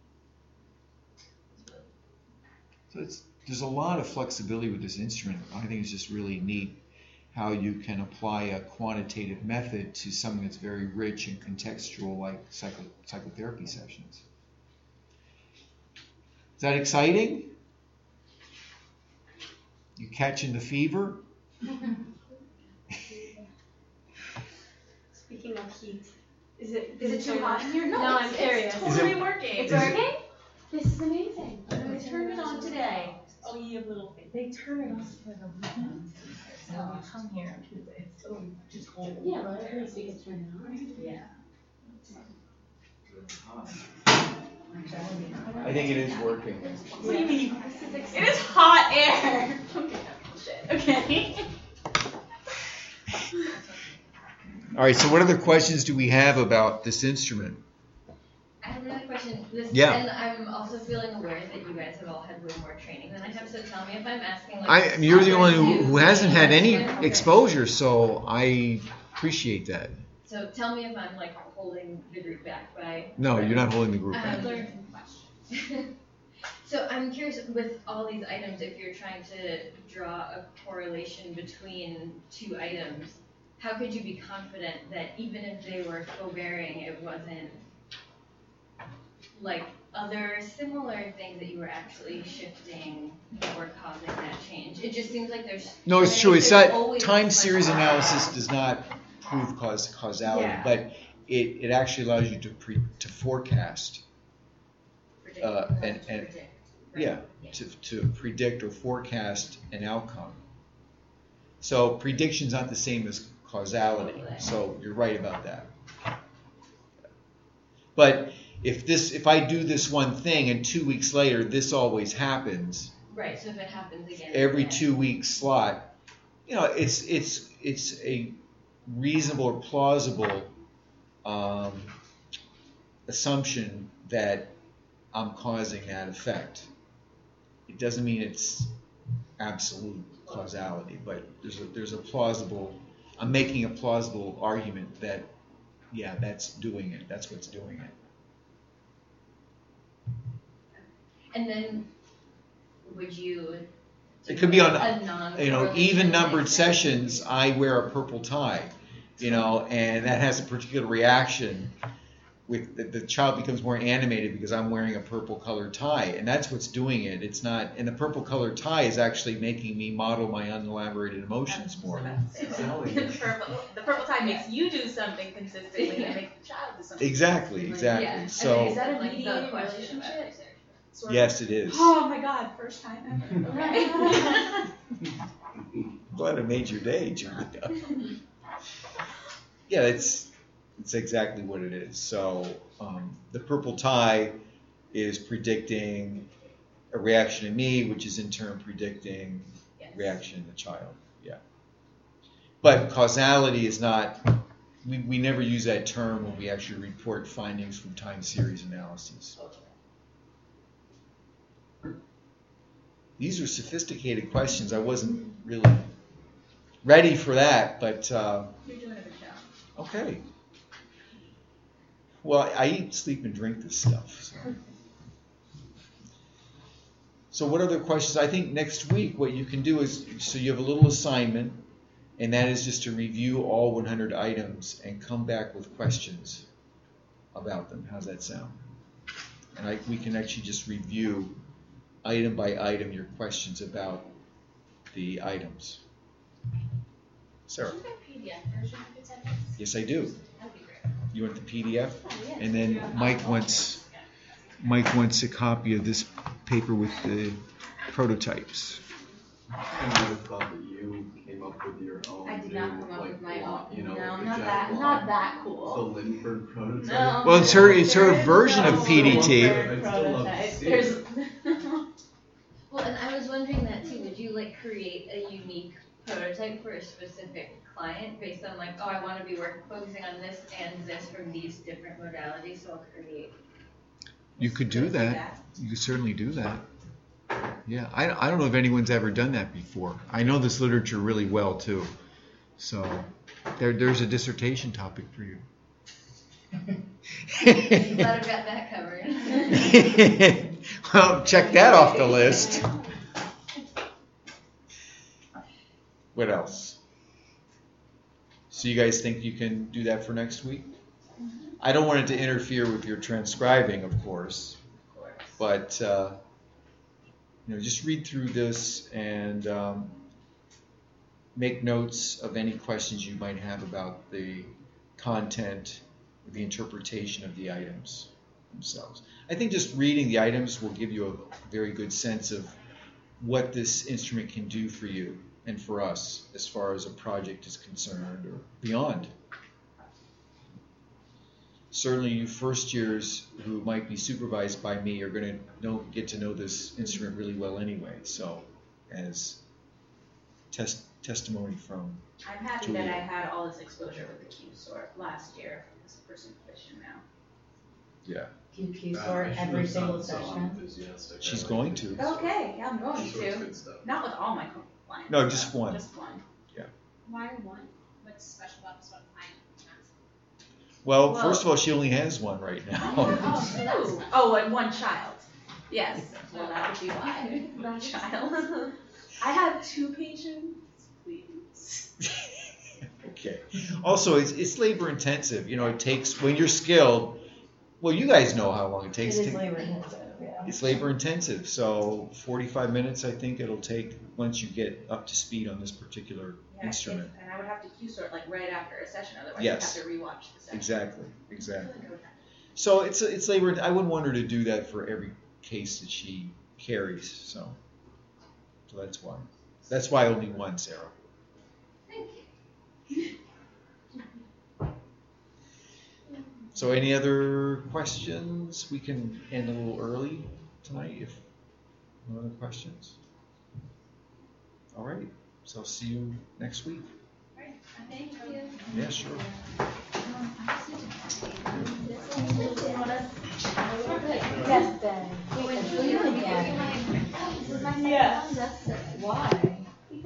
So there's a lot of flexibility with this instrument. I think it's just really neat how you can apply a quantitative method to something that's very rich and contextual, like psychotherapy sessions. Is that exciting? You catching the fever? Speaking of heat, is it too hot in here? No, I'm curious. It's totally working. It's working? This is amazing. I turned it on today. Oh, you have little, they turn it off for the weekends. So you come here, it's so just cold. Yeah, well, at least we can turn it on. Yeah. I think it is working. What do you mean? It is hot air. Don't get that bullshit, okay? All right, so what other questions do we have about this instrument? I have another question. Yeah. And I'm also feeling aware that you guys have all had way more training than I have, so tell me if I'm asking like You're the only one you- who hasn't had any Okay. exposure, so I appreciate that. So tell me if I'm like holding the group back by. No, you're not holding the group back. learned some questions. So I'm curious, with all these items, if you're trying to draw a correlation between two items, how could you be confident that even if they were co-bearing, it wasn't like other similar things that you were actually shifting that were causing that change? It just seems like there's. No, it's true. It's there's not always time like- series analysis does not prove causality, Yeah. but it actually allows you to forecast. Predict, and predict, right? Yeah, to predict or forecast an outcome. So prediction's not the same as causality. So you're right about that. But if I do this one thing and 2 weeks later this always happens, Right, so if it happens again. every then- 2 week slot, it's a reasonable or plausible assumption that I'm causing that effect. It doesn't mean it's absolute causality, but there's a plausible. I'm making a plausible argument that, yeah, that's doing it. That's what's doing it. And then, would you? It could be on, a non- even numbered sessions. I wear a purple tie, and that has a particular reaction. With the child becomes more animated because I'm wearing a purple colored tie, and that's what's doing it. It's not, and the purple colored tie is actually making me model my unelaborated emotions more. The purple tie makes you do something consistently and makes the child do something. Exactly. Yeah. So Is that a Like the mediated question about relationship? research. Sort of? yes, it is. Oh my God, first time ever. Okay. Glad I made your day, Julia. Yeah, it's exactly what it is. So the purple tie is predicting a reaction in me, which is in turn predicting Yes. reaction in the child. Yeah. But causality is not, we never use that term when we actually report findings from time series analyses. These are sophisticated questions. I wasn't really ready for that, but You're doing a good job. okay. Well, I eat, sleep, and drink this stuff. So what other questions? I think next week what you can do is, so you have a little assignment, And that is just to review all 100 items and come back with questions about them. How's that sound? And we can actually just review item by item your questions about the items. Sarah? Do you have a PDF version of the attendance? Yes, I do. That'd be great. You want the PDF? Oh, yes. And then Mike wants a copy of this paper with the prototypes. I might have thought that you came up with your own. I did not come up with my own. You know, No, like the not Jeff that. Long, Not that The cool. Lindbergh prototype. No. Well, it's her There is version no of PDT. I'd still love to prototype. see There's. it. Well, and I was wondering that too, would you like create a unique prototype for a specific client based on like, oh, I wanna be focusing on this and this from these different modalities, so I'll create. You could do something like that. You could certainly do that. Yeah, I don't know if anyone's ever done that before. I know this literature really well too. So there's a dissertation topic for you. Glad I've got that covered. Well, check that off the list. What else? So you guys think you can do that for next week? I don't want it to interfere with your transcribing, of course. But just read through this and make notes of any questions you might have about the content or the interpretation of the items themselves. I think just reading the items will give you a very good sense of what this instrument can do for you and for us as far as a project is concerned or beyond. Certainly you first years who might be supervised by me are going to get to know this instrument really well anyway. So as testimony from I'm happy Julia. that I had all this exposure with the Q sort last year as a person position now. Yeah. QQ I sort should every have single sounded so session. unenthusiastic. She's I going like to. it. Okay, yeah, I'm going She sorts to. good stuff. Not with all my clients. No, just one. Just one. Why one? What's special about this one client? Well, Well- first of all, she only has one right now. Oh, and one child. Yes. Well, that would be why. One child. I have 2 patients, please. Okay. Also, it's labor intensive. It takes, when you're skilled, well, you guys know how long it It takes. is labor intensive, yeah. It's labor intensive. So 45 minutes, I think it'll take once you get up to speed on this particular Yeah, instrument. And I would have to Q sort like right after a session, otherwise Yes. I'd have to rewatch the session. Exactly. So it's labor. I wouldn't want her to do that for every case that she carries. So that's why. That's why only one, Sarah. Thank you. So any other questions? We can end a little early tonight if no other questions. All right. So I'll see you next week. Thank you. Yeah, sure. Yes, then. Yeah. Why?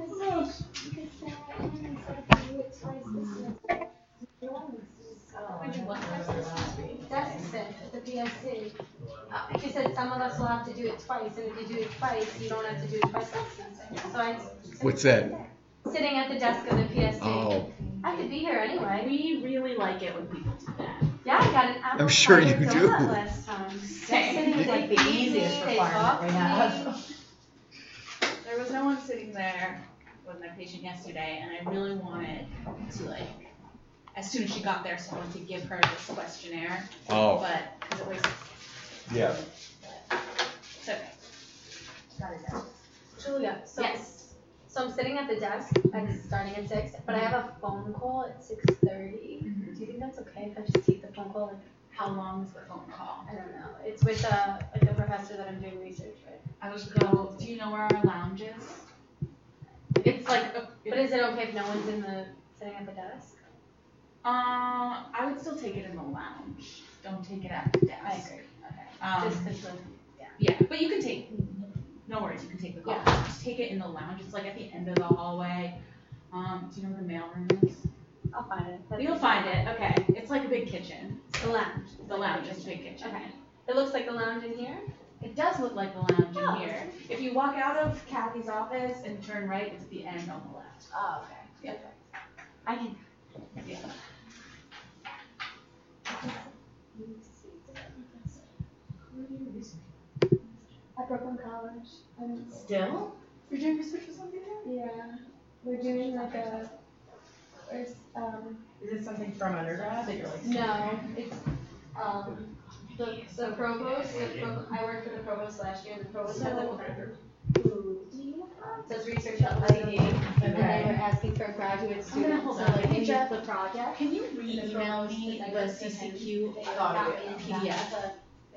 That's it, the PSC. She said some of us will have to do it twice, and if you do it twice, you don't have to do it twice. So I. What's that? Sitting at the desk of the PSC. Oh, I could be here anyway. We really like it when people do that. Yeah, I got an apple I'm sure cider you donut do. last time. Same. It's like the easiest They requirement talk we to have. me. There was no one sitting there with my patient yesterday, and I really wanted to as soon as she got there, someone to give her this questionnaire. Oh. But, because it was, Yeah. it's okay. Got it down. Julia, so. Yes. So I'm sitting at the desk, like starting at 6, but I have a phone call at 6:30. Do you think that's okay if I just take the phone call? Like, How long is the phone call? I don't know. It's with like a professor that I'm doing research with. I would go, do you know where our lounge is? It's like, But is it okay if no one's sitting at the desk? I would still take it in the lounge. Don't take it at the desk. I agree. Okay. Um, Just 'cause Yeah, but you can take, no worries, you can take the call. Yeah. Just take it in the lounge. It's like at the end of the hallway. Do you know where the mailroom is? I'll find it. That's You'll okay. find it. Okay. It's like a big kitchen. It's the lounge. The lounge is a big kitchen. Okay. It looks like the lounge in here? It does look like the lounge Oh. in here. If you walk out of Kathy's office and turn right, it's the end on the left. Oh, okay. Yeah. Okay. I can. At Brooklyn College. Still? You're doing research or something there? Yeah, we're doing like Is it something from undergrad that you're like? No, it's, the provost, I worked for the provost last year, and the provost has a food. So it's research at OCD, and they were asking for a graduate student, so like they used the project. Can you re-email me the CCQ PDF?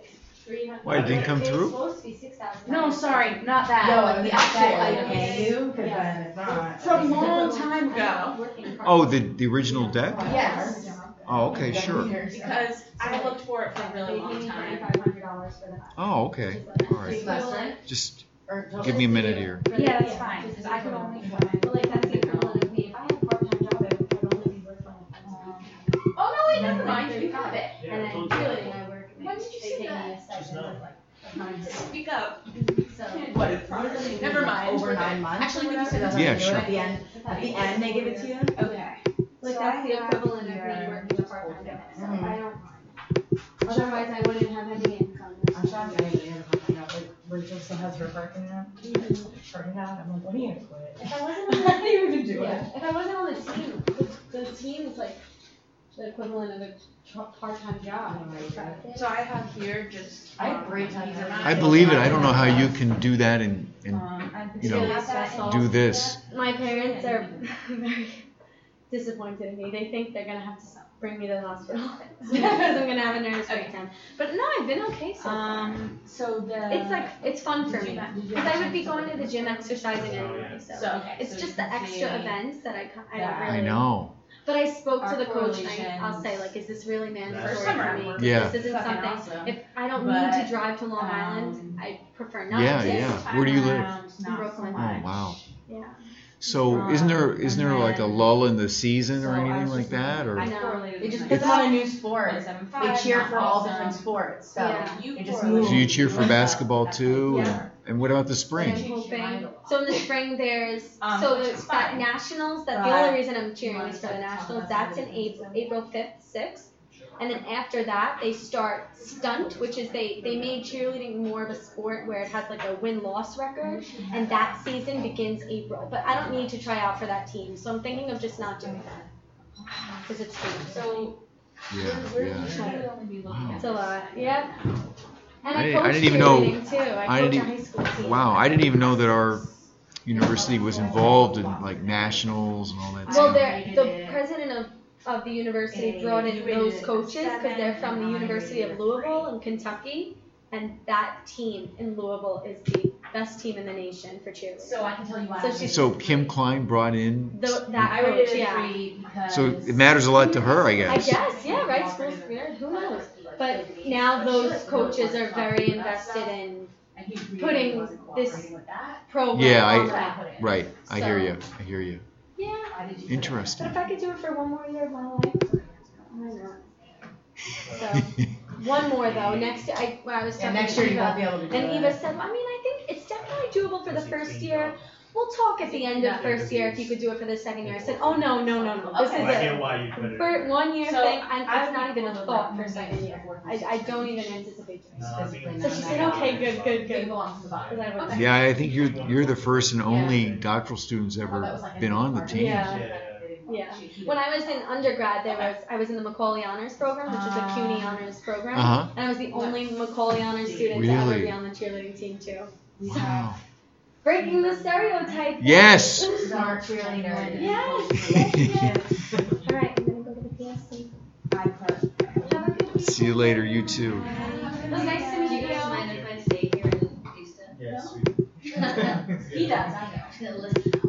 Why, it didn't come It's through? supposed to be 6,000. No, sorry, not that. No, the actual That item is- menu, because Yeah. then it's not. From a long time ago. Oh, the original deck? Yes. Oh, okay, sure. Because I looked for it for a really long time. $3,500 for that. Oh, okay, all right. Equivalent. Just give me a minute here. Yeah, that's fine, because I could only find. But like that's the equivalent of me, if I had a part-time job, I'd only be worth $5,000. Oh, no, wait, never mind, you have it. Yeah, And I then told you. cheerleading, I work, and When did you they say pay me that? a stipend Just now. of like $900. Speak up. So. What, it's literally Never mind. over 9 months? Actually, when you or said whatever? Yeah, That's sure. what they do At the end, they give it to you? Okay. Like So that's I the have equivalent of me here- working a part-time job, so Mhm. I don't, otherwise I wouldn't have any income. I'm shocked that anybody had a parking lot, like Rachel still has her parking lot. Parking lot, I'm like, when are you gonna quit? If I wasn't on How do you even do the, it? yeah, if I wasn't on the team, the team is like the equivalent of a part-time job. So I have here just. I have great time. I believe it, I don't know how you can do that and you know, know, do this. My parents are very disappointed in me. They think they're gonna have to bring me to the hospital because I'm gonna have a nervous breakdown. But no, I've been okay so far. So the. It's like, it's fun for me, because I would be going to the gym exercising anyway, so. So, okay. It's so just you the can extra see events that I don't that. really. I know. But I spoke to Our the coach, and I'll correlations. say like, is this really mandatory For summer, for me? I'm Yeah. This isn't Fucking something, awesome. if I don't need But, to drive to Long Island, I prefer not Yeah, to. yeah. Where do you live? In Brooklyn. Oh, wow. Yeah. So isn't there like a lull in the season or So I anything was like just that, or? I know. They just put on a new sport. They cheer for all different different sports, so Yeah. they just move. So you cheer for basketball too? Yeah. And what about the I'm spring? hoping. So in the spring there's, Which so is there's that fine. nationals, that the But only reason I'm cheering you is for wanna the talk nationals, about that's in that. April 5th, 6th. And then after that, they start stunt, which is they made cheerleading more of a sport where it has like a win-loss record, and that season begins April. But I don't need to try out for that team, so I'm thinking of just not doing that. Because it's dangerous. So. Yeah, Where yeah. should we only be looking Wow. at? It's a lot, yep. And I I didn't coach even know- cheerleading too, I I coach didn't a high school team. Wow, I didn't even know that our university was involved in like nationals and all that Well, stuff. the president of the university brought in those coaches because they're from the University of Louisville in Kentucky, and that team in Louisville is the best team in the nation for cheerleading. So I can tell you why. So she's- So Kim Klein brought in, that I coach, rated it yeah. 3 because. so it matters a lot to her, I I guess. guess, yeah, right? Schools, weird, who knows? But now those coaches are very invested in And he really putting wasn't this cooperating with that. program. Yeah, on I- track. Right, I hear So- you, I hear you. Yeah, Why did you put it? Interesting. but if I could do it for one more year of my life, why not? So, one more though, next year, when I was Yeah, talking next to year you Eva, won't be able to do and it. Eva said, well, I mean, I think it's definitely doable for the first year. We'll talk at the end of first year if you could do it for the second year. I said, oh, no, this Okay. is I get it. why you put it. For 1 year So, thing, and I it's not would even a follow thought that. for second year. I don't even anticipate doing No, it. I mean, So she said, okay, good. Go on to the bottom. 'Cause I would- Yeah, I think you're the first and only doctoral students ever been on the team. Yeah. Yeah. Yeah. When I was in undergrad, I was in the Macaulay Honors Program, which is a CUNY Honors Program, Uh-huh. and I was the only Macaulay Honors student to ever Really? be on the cheerleading team too. Wow. Breaking the stereotype. Yes. Smart cheerleader. Yes. All right, I'm gonna go to the PSC. Have a good week. See you later, you too. It was nice to Do meet you guys you. mind if I stay here in Houston? Yeah, sweet. He does, I know. I'm just gonna listen.